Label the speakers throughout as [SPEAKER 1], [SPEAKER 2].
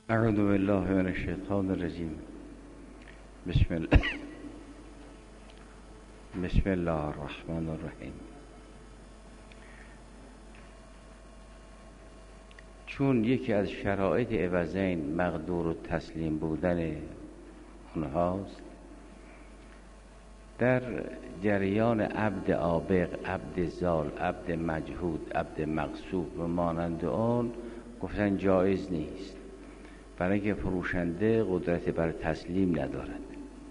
[SPEAKER 1] اعوذ بالله من الشیطان الرجیم. بسم الله الرحمن الرحیم. چون یکی از شرایط عوضین مقدور و تسلیم بودن اونهاست، در جریان عبد عابق، عبد زال، عبد مجهود، عبد مغصوب و مانند آن گفتن جایز نیست، برای اینکه فروشنده قدرت بر تسلیم ندارد.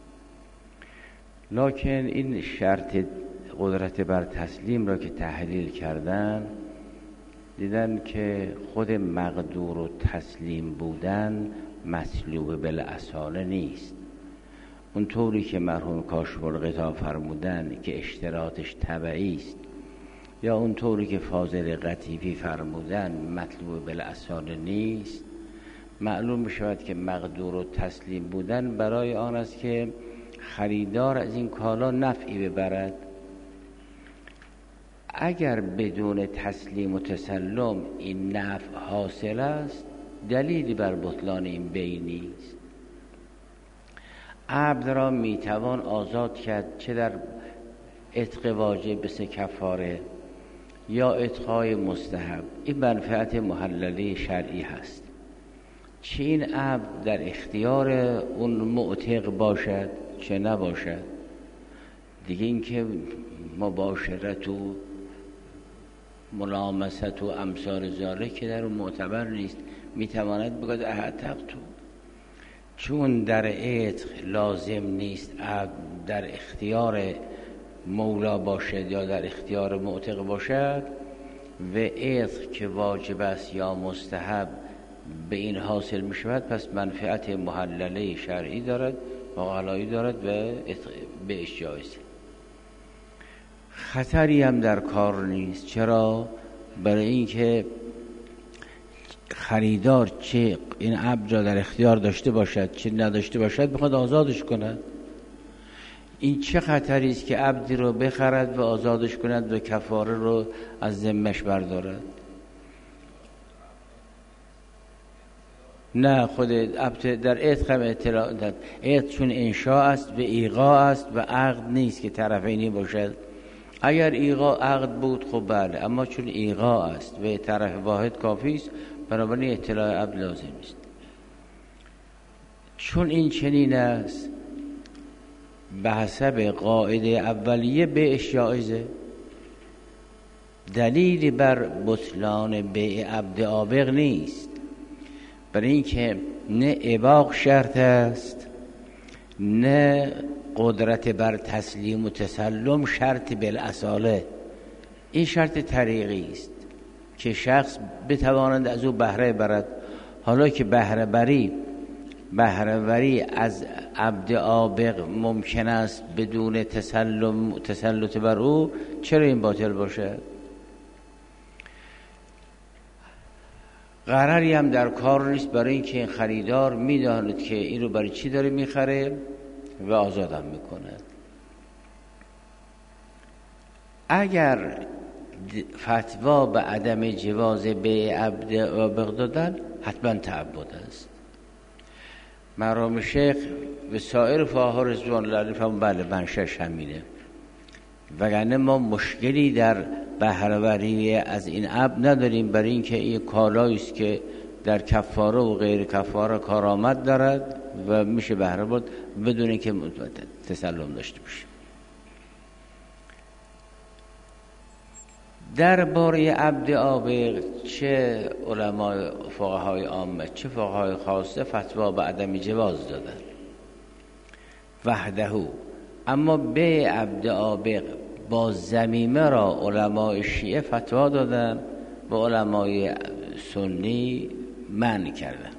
[SPEAKER 1] لکن این شرط قدرت بر تسلیم را که تحلیل کردن، دیدن که خود مقدور و تسلیم بودن مطلوب بالاصاله نیست. اون طوری که مرحوم کاشف الغطا فرمودن که اشتراطش تبعی است، یا اون طوری که فاضل قطیفی فرمودن مطلوب بالاصاله نیست، معلوم میشود که مقدور و تسلیم بودن برای آن است که خریدار از این کالا نفعی ببرد. اگر بدون تسلیم و تسلم این نفع حاصل است، دلیلی بر بطلان این بیع نیست. عبد را میتوان آزاد کرد، چه در عتق واجب به 3 کفاره یا عتق‌های مستحب. این منفعت محلله شرعی هست. چه این عبد در اختیار اون معتق باشد چه نباشد. دیگه این که مباشرت و ملامست و امثال ذالک که در اون معتبر نیست. میتواند بگوید اعتقتو، چون در عتق لازم نیست عبد در اختیار مولا باشد یا در اختیار معتق باشد، و عتق که واجب است یا مستحب به این حاصل می شود، پس منفعت محلله شرعی دارد و غلایی دارد و به جایز. خطری هم در کار نیست. چرا؟ برای اینکه خریدار چه این عبد را در اختیار داشته باشد چه نداشته باشد بخواد آزادش کند. این چه خطری است که عبدی رو بخرد و آزادش کند و کفاره رو از ذمه‌اش بردارد؟ نه، خود عبد در عتق هم اطلاع داد. عتق چون انشاء است و ایقاع است و عقد نیست که طرفینی باشد. اگر ایقاع عقد بود خب بله، اما چون ایقاع است و طرف واحد کافی است، بنابراین اطلاع عبد لازم است. چون این چنین است، به حسب قاعده اولیه بیعش جایزه. دلیلی بر بطلان بیع عبد عابق نیست، برای اینکه نه اباق شرط است، نه قدرت بر تسلیم و تسلم شرط بالاصاله. این شرط طریقی است که شخص بتواند از او بهره برد. حالا که بهره‌وری از عبد عابق ممکن است بدون تسلط بر او، چرا این باطل باشد؟ قراری هم در کار نیست، برای اینکه این خریدار میداند که این رو برای چی داره میخره و آزادم میکنه. اگر فتوا به عدم جواز بیع عبد عابق دادن، حتما تعبد است. مرحوم شیخ و سایر فقها رضوان الله علیهم بله منشأش همینه، وگرنه ما مشکلی در بهره‌وری از این عبد نداریم، برای اینکه این کالایی است که در کفاره و غیر کفاره کارآمد دارد و میشه بهره برد بدون اینکه تسلم داشته باشه. درباره عبد عابق چه علمای فقهای عامه چه فقهای خاصه فتوا به عدم جواز دادن وحده. اما به عبد عابق با ضمیمه را علمای شیعه فتوا دادن و علمای سنی منع کردن.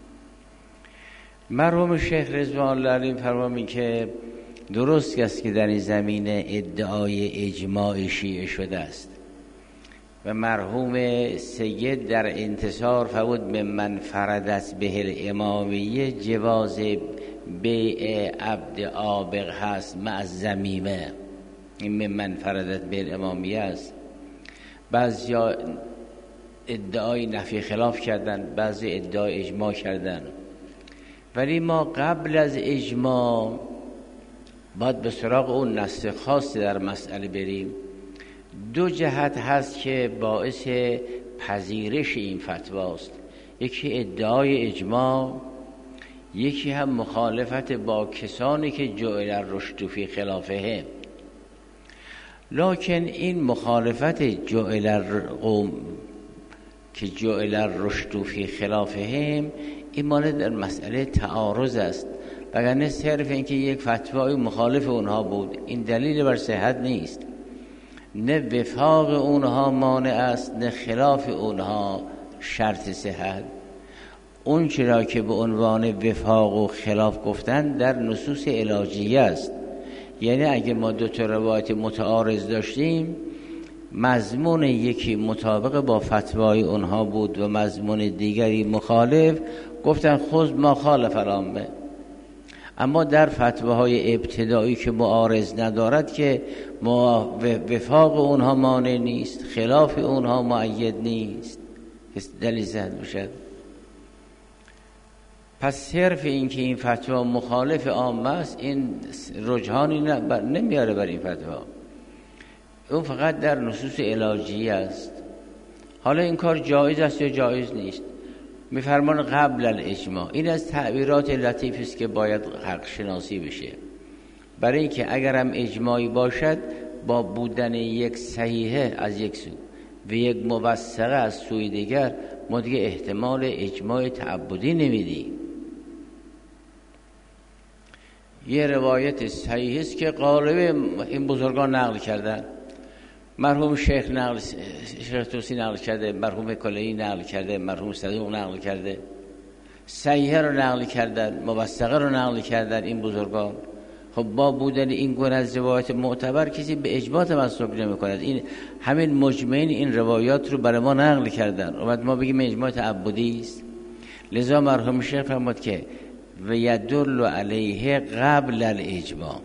[SPEAKER 1] مرحوم شیخ رضوان الله علیه فرمودند که درست است که در این زمینه ادعای اجماع شیعه شده است و مرحوم سید در انتصار فرمود من فرض به الامامیه جواز بیع عبد عابق هست مع الضمیمه. این من فرض به الامامیه است. بعضیا ادعای نفی خلاف کردن، بعضی ادعای اجماع کردن، ولی ما قبل از اجماع باید به سراغ اون نص خاصی در مسئله بریم. دو جهت هست که باعث پذیرش این فتواست، یکی ادعای اجماع، یکی هم مخالفت با کسانی که جعل الرشد فی خلافهم. لکن این مخالفت جعل الرشد فی خلافهم این مال در مسئله تعارض است، وگرنه صرف اینکه یک فتوای مخالف اونها بود این دلیل بر صحت نیست. نه وفاق اونها مانع است، نه خلاف اونها شرط صحت. اون چرا که به عنوان وفاق و خلاف گفتن در نصوص علاجیه است، یعنی اگه ما دو تا روایت متعارض داشتیم، مضمون یکی مطابق با فتوای اونها بود و مضمون دیگری مخالف، گفتن خود ما خالف العامه. اما در فتواهای ابتدایی که معارض ندارد که وفاق اونها مانع نیست، خلاف اونها مؤید نیست، دلیل زد باشد. پس صرف این که این فتوا مخالف عامه است این رجحانی نمیاره بر این فتوا، اون فقط در نصوص علاجی است. حالا این کار جایز است یا جایز نیست؟ میفرمان قبل الاجماع. این از تعبیرات لطیفی است که باید حق شناسی بشه، برای اینکه اگرم اجماعی باشد با بودن یک صحیحه از یک سو و یک موثقه از سوی دیگر ما دیگه احتمال اجماع تعبدی نمیدیم. یه روایت صحیح است که غالب این بزرگان نقل کردن، مرحوم شیخ توسی نقل کرده، مرحوم کلهی نقل کرده، مرحوم صدوق نقل کرده، صحیحه رو نقل کردن، موثقه رو نقل کردن این بزرگان. خب با بودن این گونه از روایت معتبر کسی به اجماع تمسک نمی‌کند. این همین مجمعین این روایات رو برای ما نقل کردن و بعد ما بگیم اجماع تعبدی است. لذا مرحوم شیخ فرمود که و یدل علیه قبل الاجماع،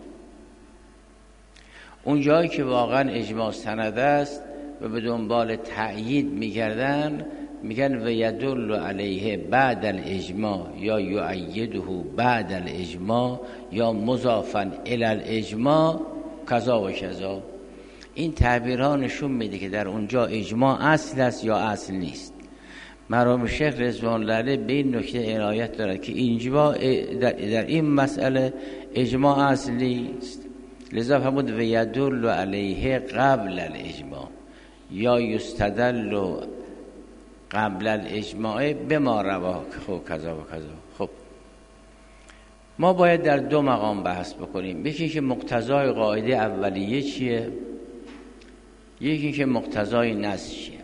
[SPEAKER 1] اون جایی که واقعا اجماع سند است و به دنبال تأیید میگردن میگن و یدل علیه بعد الاجماع یا یؤیده بعد الاجماع یا مضافا الی الاجماع کذا و کذا. این تعبیرها نشون میده که در اونجا اجماع اصل است یا اصل نیست. مرحوم شیخ رضوان الله علیه به این نکته عنایت دارد که اینجا در این مسئله اجماع اصلی است. لذا فرمود و یدل علیه قبل الاجماع یا یستدل قبل الاجماع بما رواه کذا و کذا. خب ما باید در دو مقام بحث بکنیم، یکی که مقتضای قاعده اولیه چیه، یکی که مقتضای نص چیه.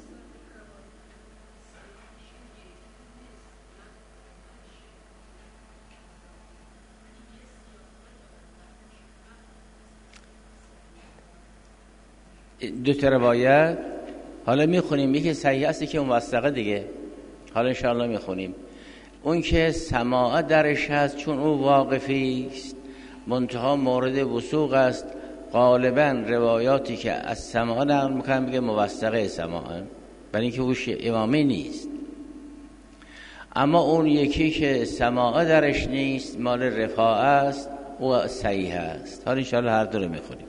[SPEAKER 1] دو تا روایت حالا میخونیم، یکی صحیح است که موثقه دیگه، حالا انشاءالله میخونیم. اون که سماع درش هست چون او واقفی است، منتها مورد وثوق است. غالبا روایاتی که از سماع نقل میکنن بگه موثقه سماع، برای اینکه اوش امامی نیست. اما اون یکی که سماع درش نیست مال رفاعه است، او صحیح است. حالا انشاءالله هر دو رو میخونیم.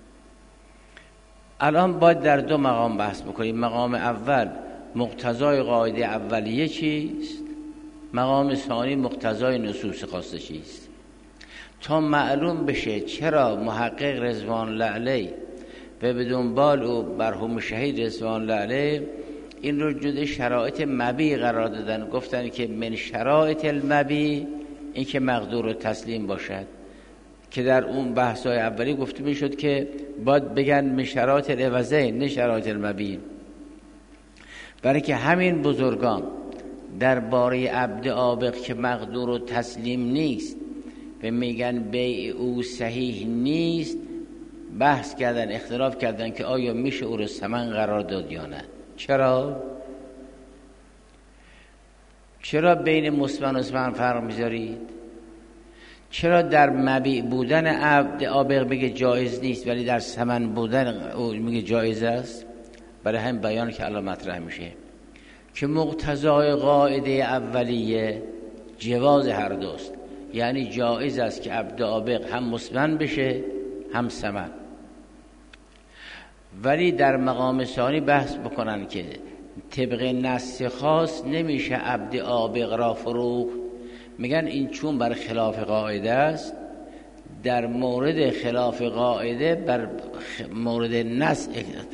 [SPEAKER 1] الان باید در دو مقام بحث بکنیم. مقام اول مقتضای قاعده اولیه چیست، مقام ثانی مقتضای نصوص خاصه چیست، تا معلوم بشه چرا محقق رضوان الله علیه و به دنبال او مرحوم شهید رضوان الله علیه این رو جزء شرایط مبی قرار دادن. گفتن که من شرایط المبی این که مقدور و تسلیم باشد، که در اون بحث‌های اولی گفته میشد که باید بگن من شرایط العوضین نه شرایط المبین، برای که همین بزرگان درباره عبد عابق که مقدور و تسلیم نیست و میگن بیع او صحیح نیست بحث کردن، اختلاف کردن که آیا میشه او رو ثمن قرار داد یا نه. چرا بین مسمن و ثمن فرق میذارید؟ چرا در مبیع بودن عبد عابق بگه جایز نیست ولی در ثمن بودن او میگه جایز است؟ برای همین بیان که الان مطرح میشه. که مقتضای قاعده اولیه جواز هر دوست، یعنی جایز است که عبد آبق هم مسمن بشه هم سمن. ولی در مقام ثانی بحث بکنن که طبق نص خاص نمیشه عبد آبق را فروخت. میگن این چون بر خلاف قاعده است، در مورد خلاف قاعده بر مورد نص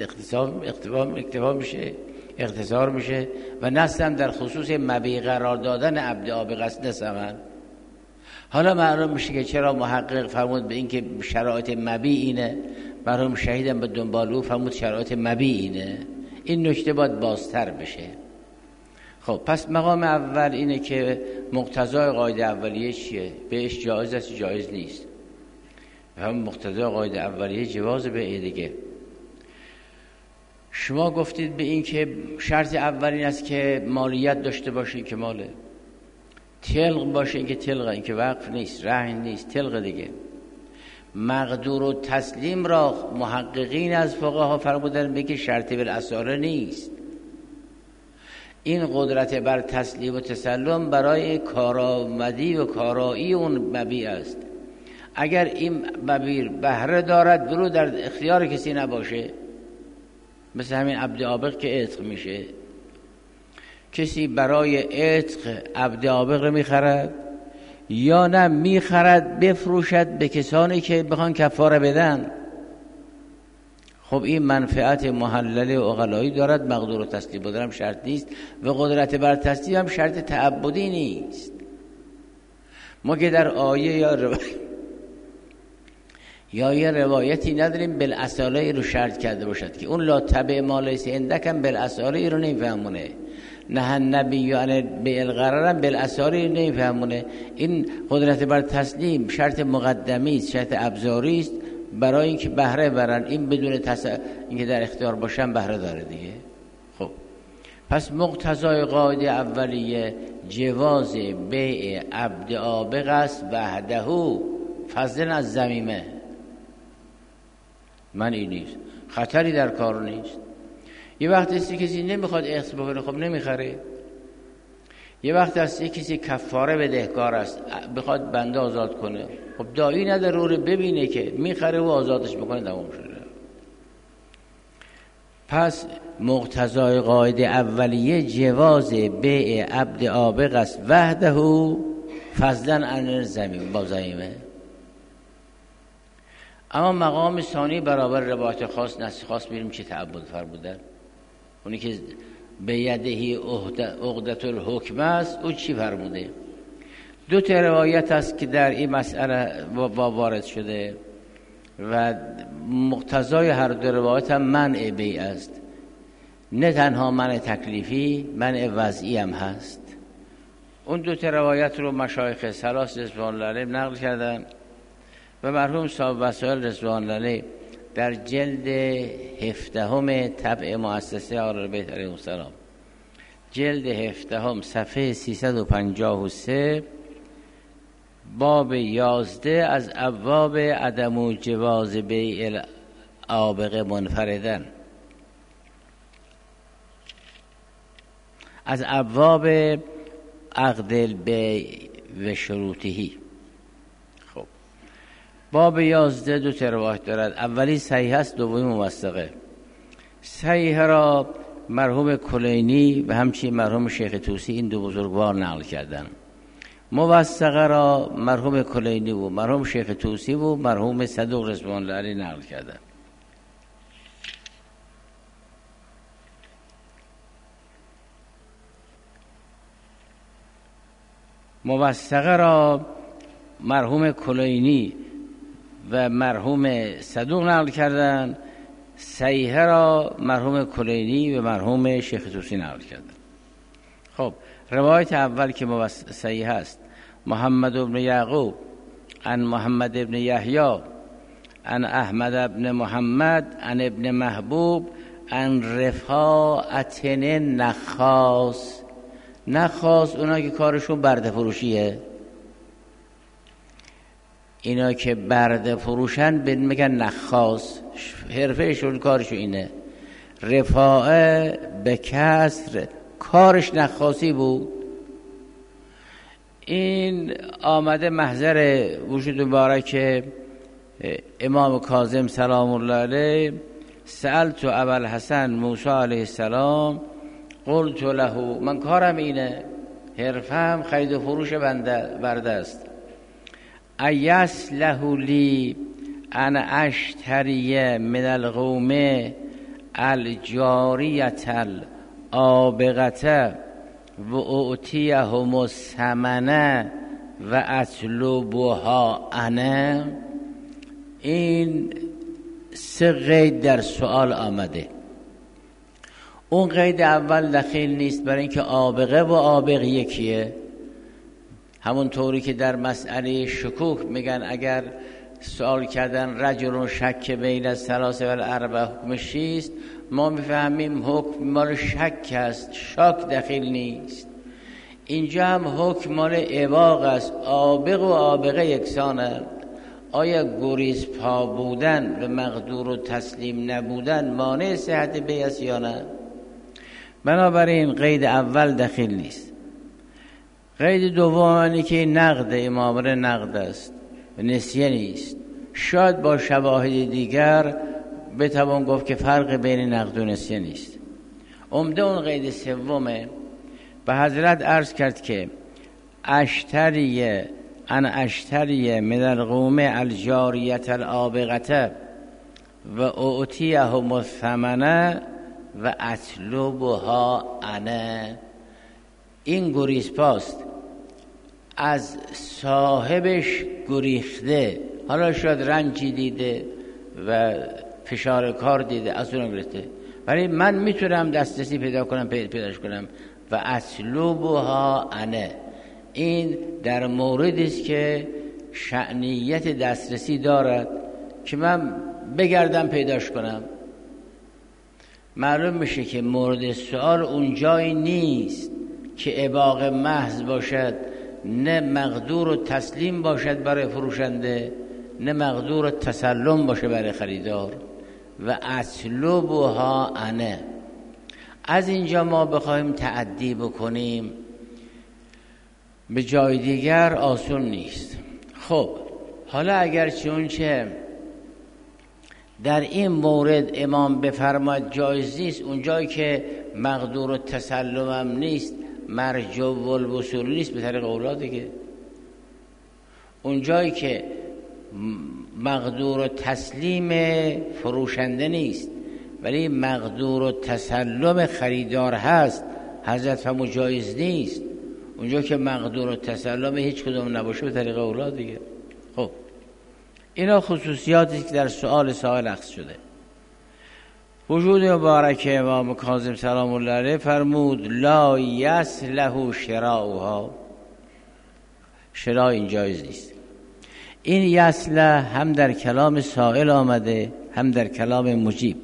[SPEAKER 1] اختصار میشه و نص هم در خصوص مبیع قرار دادن عبد آبق است نه ثمن. حالا معلوم میشه که چرا محقق فرمود به این که شرایط مبیع اینه، مرحوم شهیدم به دنبال او فرمود شرایط مبیع اینه. این نکته باید بازتر بشه. خب پس مقام اول اینه که مقتضای قاعده اولیه چیه؟ بهش جایز است جایز نیست. هم مقتضای قاعده اولیه جواز به دیگه. شما گفتید به این که شرط اولین است که مالیت داشته باشه که ماله، تلق باشه که تلقه، این که وقف نیست، رهن نیست، تلقه دیگه. مقدور و تسلیم را محققین از فقها فرمودن بگه شرط بالاصاله نیست. این قدرت بر تسلیم و تسلم برای کارآمدی و کارایی اون مبیع است. اگر این مبیع بهره دارد برو در اختیار کسی نباشه، مثل همین عبد آبق که عتق میشه، کسی برای عتق عبد آبق رو میخرد یا نه میخرد بفروشد به کسانی که بخوان کفاره بدن. خب این منفعت محلل و عقلایی دارد، مقدور و تسلیم بودن هم شرط نیست و قدرت بر تسلیم هم شرط تعبدی نیست. ما که در آیه یا یه روایتی نداریم بالاصاله رو شرط کرده باشد که اون لا تبع ما لیس عندکم بالاصاله رو نمیفهمونه، نه النبی یعنی به القرارم بالاصاله نمیفهمونه. این قدرت بر تسلیم شرط مقدمی است، شرط ابزاری است برای اینکه بهره برن. این بدون اینکه در اختیار باشن بهره داره دیگه. خب پس مقتضای قاعده اولیه جواز بیع عبد آبق است وحده فضلا از ذمیمه. من این نیست، خطری در کار نیست. یه وقت است کسی نمیخواد اخص بکنه، خب نمیخره. یه وقت است کسی کفاره بدهکار است بخواد بنده آزاد کنه، خب دایی نداره ببینه که میخره و آزادش بکنه تمام شده. پس مقتضای قاعده اولیه جواز بیع عبد آبق است وحده فضلا عن ذمیم با ذمیمه. اما مقام ثانی برابر روایت خاص نص خاص میریم چه تعبد فرمودن. اونی که به یدهی عقدة الحکم است او چی فرموده؟ دو تا روایت است که در این مسئله وارد شده و مقتضای هر دو روایت هم منع بیع است. نه تنها منع تکلیفی، منع وضعی هم هست. اون دو تا روایت رو مشایخ ثلاث رضوان الله علیهم نقل کردن و مرحوم صاحب وسائل رضوان الله علیه در جلد 17 طبع مؤسسه آل البیت علیهم السلام، جلد 17 صفحه 353 باب 11 از ابواب عدم جواز بیع الآبق منفردن، از ابواب عقد البیع و شروطهی. خب باب 11 دو تا روایت دارد. اولی صحیح است، دومی موثقه. صحیح را مرحوم کلینی و همچنین مرحوم شیخ طوسی این دو بزرگوار نقل کردن. موثقه را مرحوم کلینی و مرحوم شیخ طوسی و مرحوم صدوق رضوان الله علیه نقل کردن. موثقه را مرحوم کلینی و مرحوم صدوق نقل کردن، صحیح را مرحوم کلینی و مرحوم شیخ طوسی نقل کردن. خب روایت اول که صحیح است، محمد بن یعقوب عن محمد بن یحیی عن احمد بن محمد عن ابن محبوب عن رفاعة نخاس. نخاس اونا که کارشون برده فروشیه، اینا که برده فروشن میگن نخاس، حرفهشون کارشون اینه. رفاعه به کسر کارش نخاسی بود. این آمده محضر وجود مبارک امام کاظم سلام الله علیه. سألت ابوالحسن موسی علیه السلام قلت له، من کارم اینه، حرفم خرید و فروش برده است. ایصلح لی ان اشتری من القوم الجاریة الآبغة و اعطیهم الثمن و اطلبها انا. این 3 قید در سوال آمده. اون قید اول دخیل نیست، برای اینکه آبغه و آبغ یکیه. همون طوری که در مسئله شکوک میگن اگر سوال کردن رجل شک بین الثلاث و الاربع حکمش چیست، ما میفهمیم حکم مال شک است، شک دخیل نیست. اینجا هم حکم مال اباغ است. آبغ و آبغه یکسانند. آیا گریز پا بودن و مقدور و تسلیم نبودن مانع صحت بیع است یا نه؟ بنابراین قید اول دخیل نیست. قید دومی که نقد امامره نقد است و نسیه نیست. شاید با شواهد دیگر بتوان گفت که فرق بین نقد و نسیه نیست. عمده اون قید سومه. به حضرت عرض کرد که اشتری من القوم الجاریة الآبغة و اعطیهم الثمن و اطلبها انا. این گریز پاست، از صاحبش گریخته، حالا شاید رنجی دیده و فشار کار دیده از اون گرفته، ولی من میتونم دسترسی پیداش کنم و اطلبها انا. این در موردی است که شأنیت دسترسی دارد که من بگردم پیداش کنم. معلوم میشه که مورد سوال اون جایی نیست که اباغ محض باشد، نه مقدور و تسلیم باشد برای فروشنده، نه مقدور و تسلم باشه برای خریدار. و اطلبها انا. از اینجا ما بخوایم تعدی بکنیم به جای دیگر آسون نیست. خب حالا اگر چه در این مورد امام بفرماید جایز نیست، اون جایی که مقدور و تسلمم نیست، مرجو و الوصول نیست به طریق اولاد دیگه. اون جایی که مقدور و تسلیم فروشنده نیست ولی مقدور و تسلم خریدار هست، حضرت فرمو جایز نیست. اونجا که مقدور و تسلم هیچ کدوم نباشه به طریق اولاد دیگه. خب اینا خصوصیاتی که در سؤال سائل اخذ شده. وجود مبارک امام کاظم سلام الله علیه فرمود لا یصلح شراؤها. شراء این جایز نیست. این یصلح هم در کلام سائل آمده هم در کلام مجیب.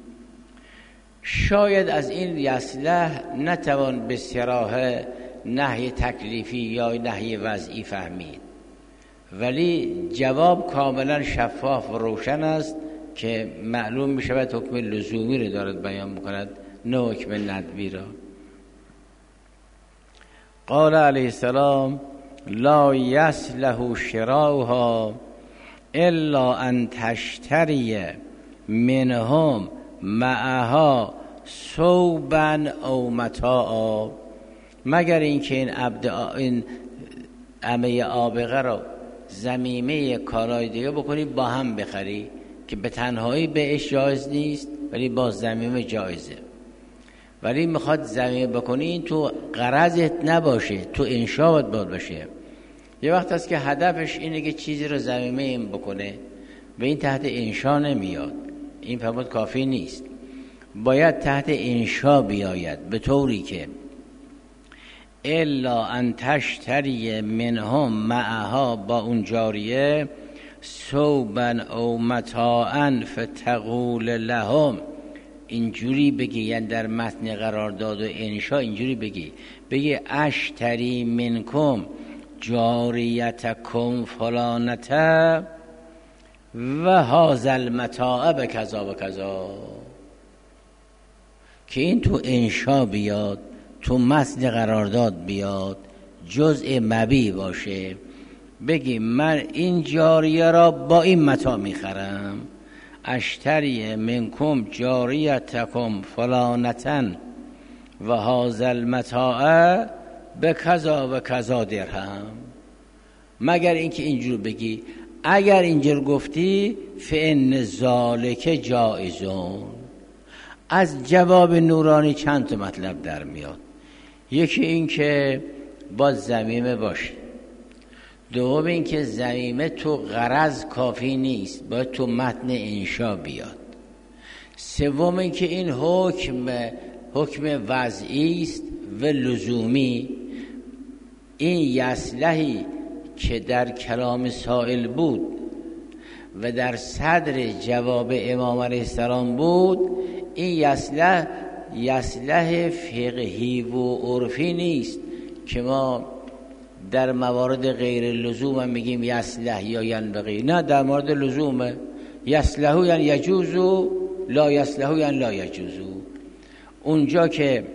[SPEAKER 1] شاید از این یصلح نتوان به صراحه نهی تکلیفی یا نهی وضعی فهمید، ولی جواب کاملا شفاف و روشن است که معلوم می شود حکم لزومی رو دارد بیان میکند، نه حکم ندبی را. قال علیه السلام لا یصلح شراؤها الا ان تشتری منهم معها ثوبا او متاعا. مگر اینکه این عمه آبغه رو ضمیمه کالای دیگه بکنی با هم بخری که به تنهایی بهش جایز نیست ولی با ضمیمه جایزه. ولی میخواد ضمیمه بکنی این تو غرضت نباشه، تو انشا باید باشه. یه وقت هست که هدفش اینه که چیزی رو ضمیمه این بکنه و این تحت انشا نمیاد، این فرمود کافی نیست، باید تحت انشا بیاید به طوری که الا ان تشتری منهم معها، با اون جاریه ثوبا او متاعا فتقول لهم. اینجوری بگی، یعنی در متن قرار داد و انشا اینجوری بگی اشتری منکم جاریتکم فلانته و هذا المتاع بکذا و کذا، که این تو انشا بیاد،
[SPEAKER 2] تو متن قرارداد بیاد، جزء مبیع باشه، بگی من این جاریه را با این متاع میخرم، اشتری منکم جاریتکم فلانتن و هذا المتاع به کذا و کذا درهم. مگر اینکه اینجور بگی. اگر اینجور گفتی فإن ذالک جائزون. از جواب نورانی چند تا مطلب در میاد. یکی این که با ضمیمه باشه، دوم این که ضمیمه تو غرض کافی نیست، باید تو متن انشا بیاد. سوم این که این حکم وضعی است و لزومی. این یصلحی که در کلام سائل بود و در صدر جواب امام علیه السلام بود، این یصلح فقهی و عرفی نیست که ما در موارد غیر لزوم هم میگیم یصلح یا ینبغی. نه، در مورد لزومه. یصلح یعنی یجوز، لا یصلح یعنی لا یجوز. اونجا که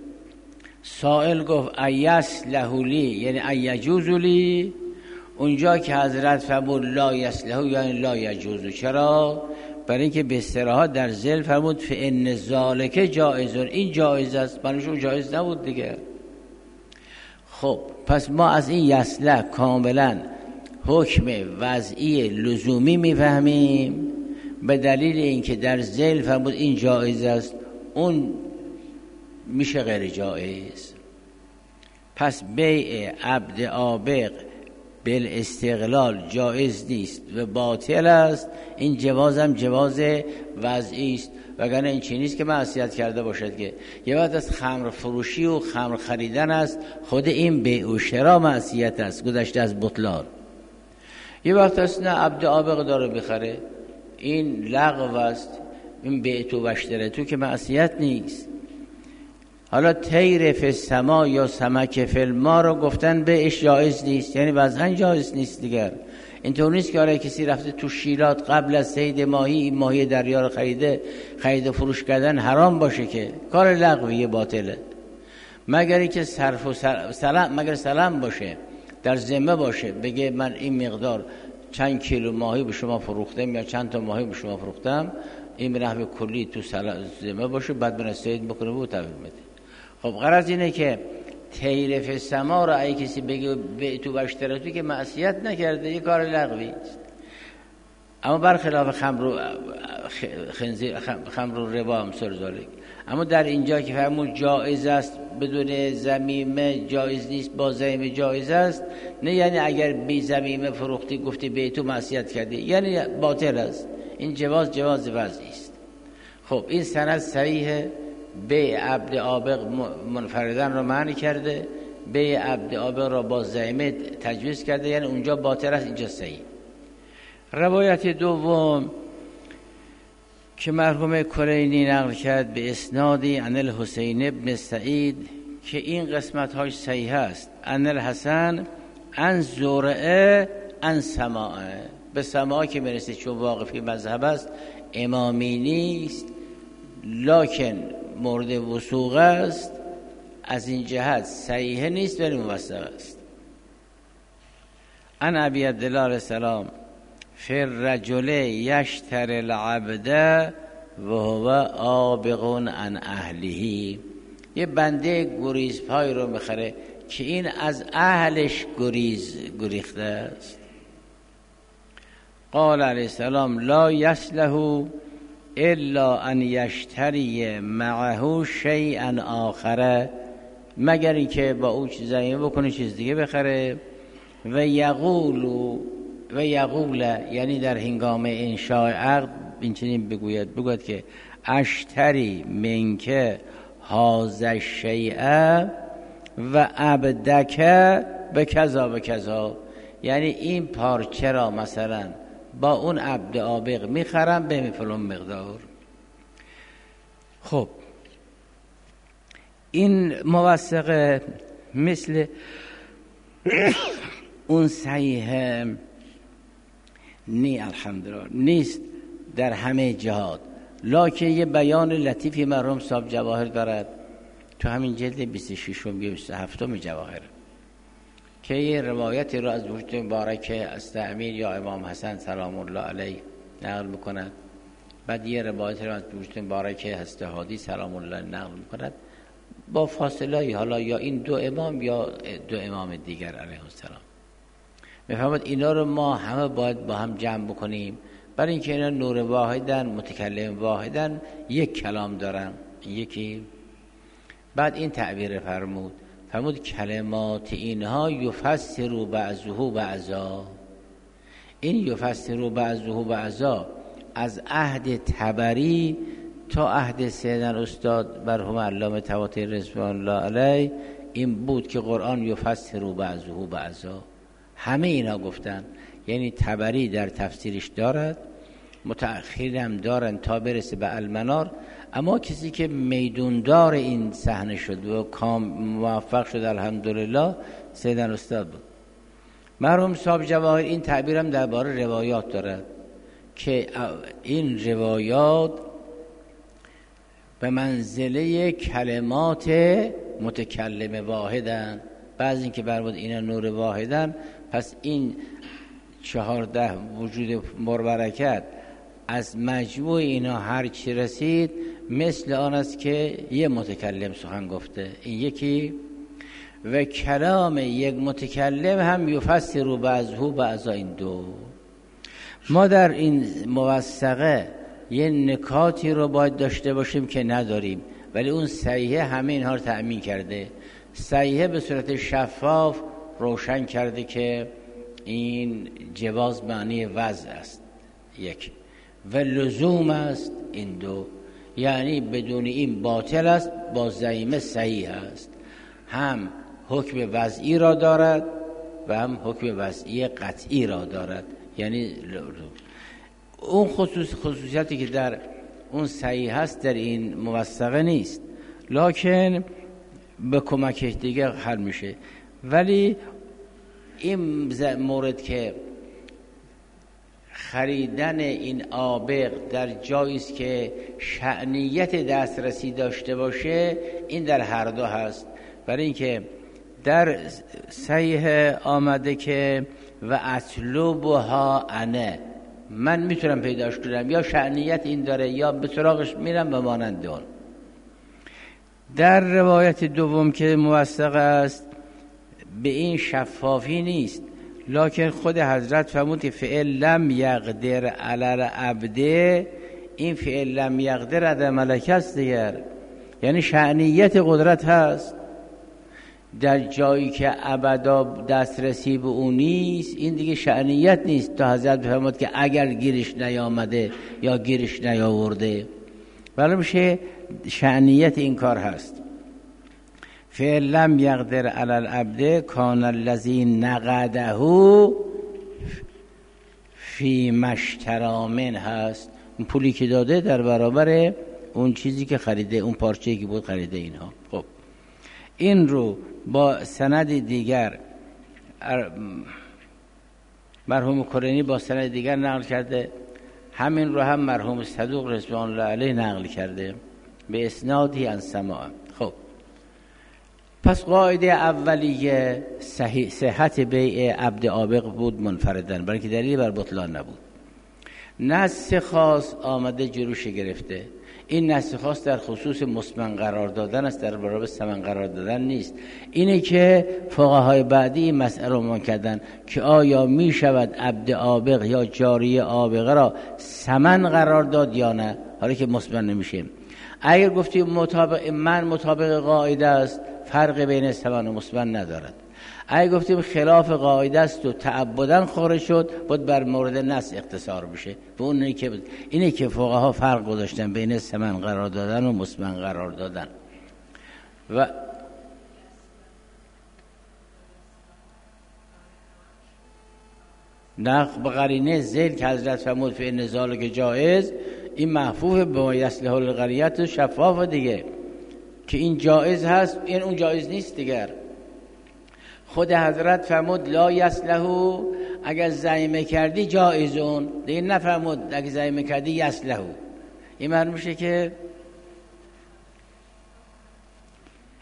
[SPEAKER 2] سائل گفت ایصلح لی یعنی ایجوز لی، اونجا که حضرت فرمود لا یصلح یعنی لا یجوز. چرا؟ برای اینکه به اصطلاح در ذیل فرمود فإن ذالک جائزون، این جایز است، برایشون جایز نبود دیگه. خب پس ما از این یصلح کاملا حکم وضعی لزومی میفهمیم، به دلیل اینکه در ذیل فرمود این جایز است، اون میشه غیر جایز. پس بیع عبد آبق بالاستقلال جایز نیست و باطل است. این جواز هم جواز وضعی است، وگرنه این چیزی نیست که معصیت کرده باشد. که یه وقت از خمر فروشی و خمر خریدن است، خود این بیع و شرا معصیت است، گذشته از بطلان. یه وقت است نه عبد آبق داره بخره، این لغو است، این بیع تو و اشتری تو که معصیت نیست. حالا طیر فی السما یا سمک فی الماء رو گفتن بهش جایز نیست، یعنی وضعاً جایز نیست دیگر. اینطور نیست که آره کسی رفته تو شیلات قبل از صید ماهی دریا رو خرید و فروش کردن حرام باشه، که کار لغویه، باطله. مگر اینکه صرف و سلام باشه، در ذمه باشه، بگه من این مقدار چند کیلو ماهی به شما فروختم یا چند تا ماهی به شما فروختم، این به نحو کلی تو ذمه باشه، بعد من صید بکنه و تحویل بده. خب غرض اینه که طیر فی السما را اگه کسی بگه به تو و اشتری که معصیت نکرده، یه کار لغوی است. اما برخلاف خمر و ربا هم سرزالک. اما در اینجا که فرمود جایز است بدون ضمیمه جایز نیست، با ضمیمه جایز است، نه یعنی اگر بی ضمیمه فروختی گفتی به تو معصیت کردی، یعنی باطل است. این جواز وضعی است. خب این سند صحیح. بیع عبد آبق منفردن رو معنی کرده، بیع عبد آبق را با ضمیمه تجویز کرده، یعنی اونجا باطل است، اینجا صحیح. روایت دوم که مرحوم کلینی نقل کرد به اسنادی عن الحسین ابن سعید که این قسمت هاش صحیح است. عن الحسن عن زرعه عن سماعه. به سماعه که میرسید چون واقفی مذهب است، امامی نیست، لکن مورد وثوق است، از این جهت صحیح نیست ولی موثق است. عن ابی عبدالله علیه السلام فی الرجل یشتری العبد و هو آبق عن اهله. یه بنده گریزپای رو میخره که این از اهلش گریخته است. قال علیه السلام لا یصلح الا ان یشتری معه شیئا آخر، مگر اینکه با او چیزایی بکنه چیز دیگه بخره. و یقول یعنی در هنگام انشاء عقد این چنین بگوید که اشتری منک هذا الشیء و عبدک به کذا به کذا، یعنی این پارچه را مثلا با اون عبد آبق میخرم به فلان مقدار. خب این موثق مثل اون صحیح الحمدلله نیست در همه جهات، لکن یه بیان لطیفی مرحوم صاحب جواهر دارد تو همین جلد 26 و 27 جواهر که یه روایتی رو از وجود مبارک از امیر یا امام حسن سلام الله علیه نقل میکند، بعد یه روایتی رو از وجود مبارک هست هادی سلام الله نقل میکند با فاصله، حالا یا این دو امام یا دو امام دیگر علیه السلام. میفهمید اینا رو ما همه باید با هم جمع بکنیم، برای اینکه اینا نور واحدن، متکلم واحدن، یک کلام دارن یکی. بعد این تعبیر فرمود کلمات اینها یفسر بعضه بعضا. این یفسر بعضه بعضا از عهد طبری تا عهد سیدنا استاد مرحوم علامه طباطبایی رضوان الله علیه این بود که قرآن یفسر بعضه بعضا. همه اینا گفتن، یعنی طبری در تفسیرش دارد، متأخرین دارن تا برسه به المنار، اما کسی که میدوندار این صحنه شد و موفق شد الحمدلله سیدنا استاد بود. مرحوم صاحب جواهر این تعبیرم درباره روایات دارد که این روایات به منزله کلمات متکلم واحدن، بعضی این که برمود اینا نور واحدن، پس این 14 وجود مبارکت از مجموع اینا هر چی رسید مثل آن است که یه متکلم سخن گفته. این یکی. و کلام یک متکلم هم یفسر بعضه بعضا. این دو. ما در این موثقه یه نکاتی رو باید داشته باشیم که نداریم، ولی اون صحیحه همه اینها رو تأمین کرده. صحیحه به صورت شفاف روشن کرده که این جواز معنی وضع است یک، و لزوم است این دو، یعنی بدون این باطل است، با زعیمه صحیح است. هم حکم وضعی را دارد و هم حکم وضعی قطعی را دارد، یعنی اون خصوصیتی که در اون صحیح هست در این موثقه نیست، لکن به کمک دیگه حل میشه. ولی این مورد که خریدن این آبق در جایی است که شأنیت دسترسی داشته باشه، این در هر دو هست. برای اینکه در صحیح آمده که و اطلبها انه، من میتونم پیداش کنم، یا شأنیت این داره یا به سراغش میرم به مانند اون. در روایت دوم که موثق است به این شفافی نیست، لکن خود حضرت فرمود که فعل لم یقدر علی العبد، این فعل لم یقدر عدم ملکه است دیگر، یعنی شأنیت قدرت هست. در جایی که ابدا دسترسی به اون نیست، این دیگه شأنیت نیست. تا حضرت فرمود که اگر گیرش نیامده یا گیرش نیاورده، ولی میشه شأنیت این کار هست. فعل لم یقدر علی العبد کان الذی نقده فی مشترامن هست، اون پولی که داده در برابر اون چیزی که خریده، اون پارچه‌ای که بود خریده. اینها خب این رو با سند دیگر مرحوم کرینی با سند دیگر نقل کرده، همین رو هم مرحوم صدوق رضوان الله علیه نقل کرده به اسنادی عن سماع. خب پس قاعده اولیه صحت بیع عبد آبق بود منفردن، برای که دلیل بر بطلان نبود. نص خاص آمده جلوش گرفته. این نص خاص در خصوص مسمن قرار دادن است، در برابر ثمن قرار دادن نیست. اینه که فقهای بعدی این مسئله رو عنوان کردن که آیا می شود عبد آبق یا جاریه آبقه را ثمن قرار داد یا نه، حالا که مسمن نمیشه. اگر گفتیم مطابق قاعده است، فرق بین ثمن و مسمن ندارد. اگه گفتیم خلاف قاعده است و تعبداً خارج شد، باید بر مورد نص اختصار بشه. و اون اینه که فقها فرق گذاشتن بین ثمن قرار دادن و مسمن قرار دادن. و نقل به قرینه ذیل که حضرت فرمود فی نزال که جایز، این محفوظ به ما یصلح القریت و شفاف دیگه که این جایز هست، این اون جایز نیست دیگر. خود حضرت فرمود لا یصلحو، اگر زعیمه کردی جایزون، دیگه نفرمود اگر زعیمه کردی یصلحو. این معلوم میشه که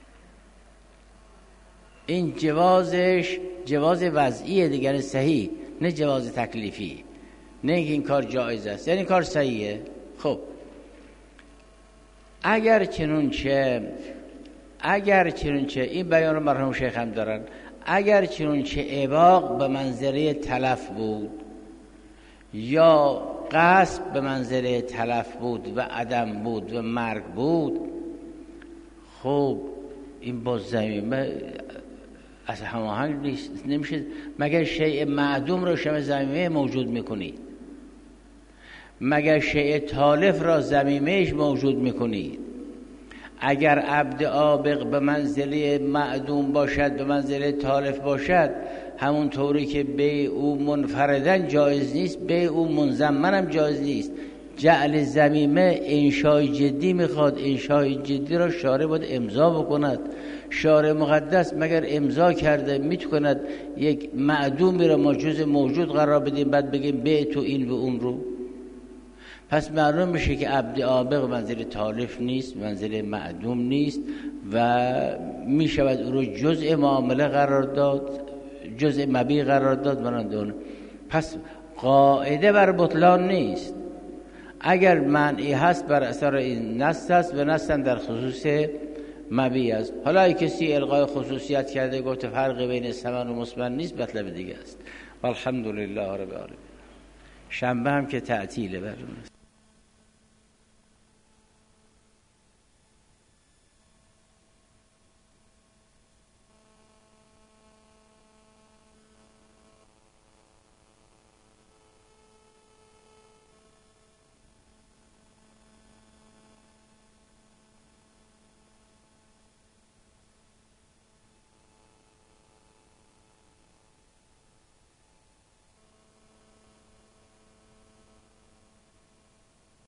[SPEAKER 2] این جوازش جواز وضعیه دیگر، صحیح، نه جواز تکلیفی، نه این کار جایز است، یعنی کار صحیحه. خب اگر چنونچه این بیان رو مرحوم شیخ هم دارن، اگر چنونچه اباق به منزله تلف بود یا قصد به منزله تلف بود و عدم بود و مرگ بود، خب این با زمینه از هماهنگ نیست، نمیشه. مگر شیء معدوم رو شما زمینه موجود میکنید؟ مگر شیء تالف را زمینهش موجود میکنید؟ اگر عبد عابق به منزله معدوم باشد، به منزله تالف باشد، همون طوری که بیع او منفردن جایز نیست، بیع او منضمن هم جایز نیست. جعل ضمیمه انشای جدی میخواد، انشای جدی را شارع باید امضا بکند. شارع مقدس مگر امضا کرده میتواند یک معدومی را ما جز موجود قرار بدیم بعد بگیم بیع تو این و اون رو؟ پس معلوم میشه که عبد عابق منزل تالف نیست، منزل معدوم نیست و میشود او رو جزء معامله قرار داد، جزء مبیع قرار داد برندون. پس قاعده بر بطلان نیست. اگر منعی هست بر اثر این نص هست و نص در خصوص مبیع است. حالا ای کسی الغای خصوصیت کرده گفت فرق بین ثمن و مثمن نیست، مطلب دیگه است. والحمدلله رب العالمین. شنبه هم که تعطیله برنامه.